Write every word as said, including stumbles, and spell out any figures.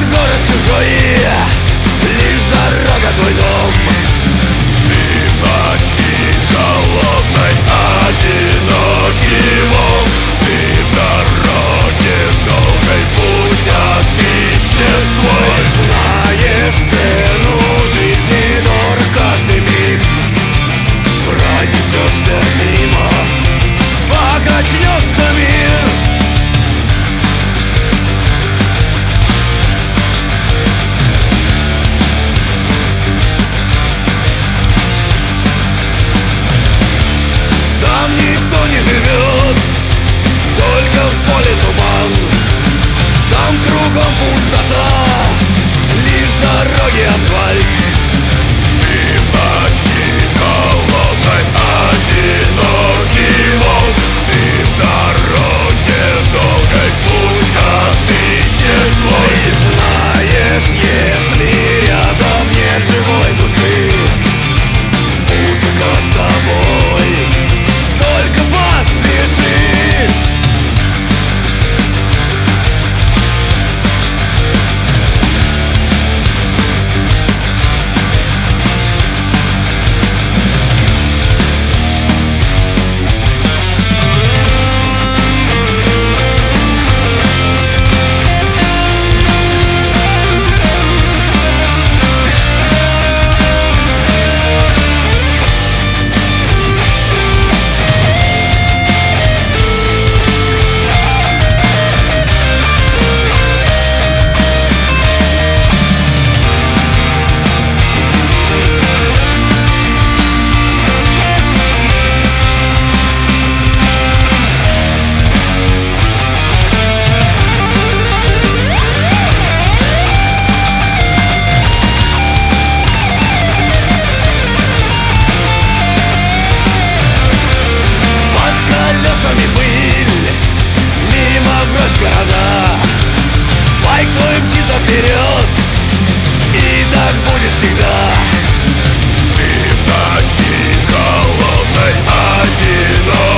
город чужой, лишь дорога твой дом. Ты ночи холодной, одинокий волк. Ты в дороге долгой, путь отыщешь свой. Знаешь цену жизни, дорог каждый миг. Пронесешься мимо, покачнется мир. Там никто не живет, только в поле туман. Там кругом пустота, лишь дороги асфальт. Ты в ночи холодной, одинокий волк. Ты в дороге долгой, путь отыщешь свой. Ты знаешь, если рядом нет живой души, музыка с тобой, только поспеши. Пыль, мимо вновь города. Байк твой мчится вперед, и так будет всегда. Ты в ночи холодной, одинокий